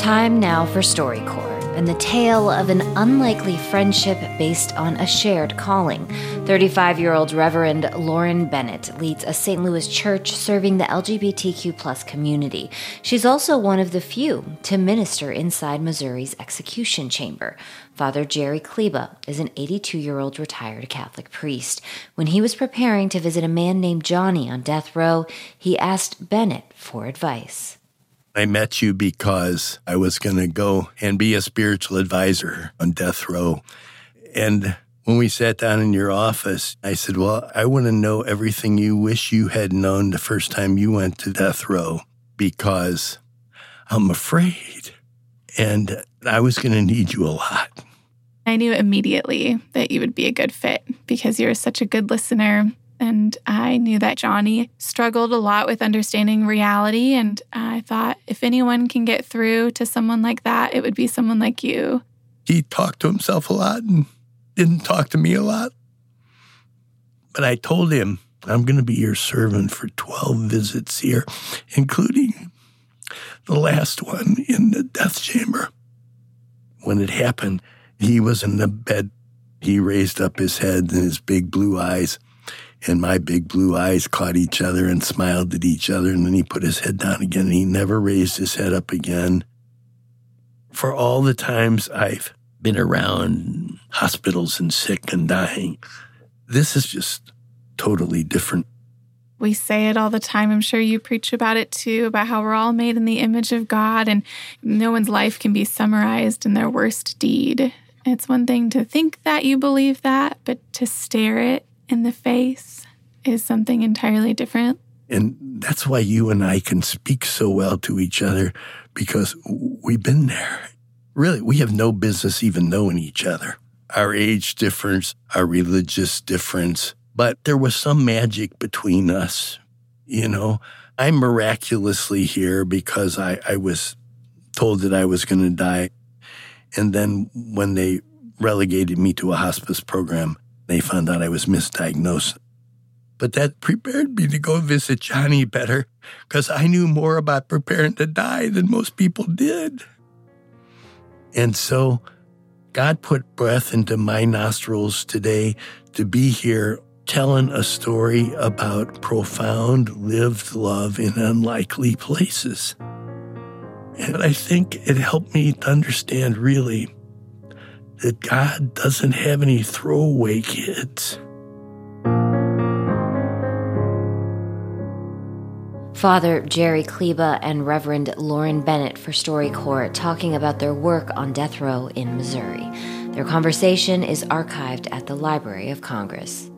Time now for StoryCorps and the tale of an unlikely friendship based on a shared calling. 35-year-old Reverend Lauren Bennett leads a St. Louis church serving the LGBTQ+ community. She's also one of the few to minister inside Missouri's execution chamber. Father Jerry Kleba is an 82-year-old retired Catholic priest. When he was preparing to visit a man named Johnny on death row, he asked Bennett for advice. I met you because I was going to go and be a spiritual advisor on death row. And when we sat down in your office, I said, well, I want to know everything you wish you had known the first time you went to death row because I'm afraid. And I was going to need you a lot. I knew immediately that you would be a good fit because you're such a good listener. And I knew that Johnny struggled a lot with understanding reality. And I thought if anyone can get through to someone like that, it would be someone like you. He talked to himself a lot and didn't talk to me a lot. But I told him, I'm going to be your servant for 12 visits here, including the last one in the death chamber. When it happened, he was in the bed. He raised up his head and his big blue eyes. And my big blue eyes caught each other and smiled at each other. And then he put his head down again. And he never raised his head up again. For all the times I've been around hospitals and sick and dying, this is just totally different. We say it all the time. I'm sure you preach about it too, about how we're all made in the image of God. And no one's life can be summarized in their worst deed. It's one thing to think that you believe that, but to stare it in the face is something entirely different. And that's why you and I can speak so well to each other, because we've been there. Really, we have no business even knowing each other. Our age difference, our religious difference, but there was some magic between us. You know, I'm miraculously here because I was told that I was going to die. And then when they relegated me to a hospice program, they found out I was misdiagnosed. But that prepared me to go visit Johnny better because I knew more about preparing to die than most people did. And so God put breath into my nostrils today to be here telling a story about profound lived love in unlikely places. And I think it helped me to understand really that God doesn't have any throwaway kids. Father Jerry Kleba and Reverend Lauren Bennett for StoryCorps talking about their work on death row in Missouri. Their conversation is archived at the Library of Congress.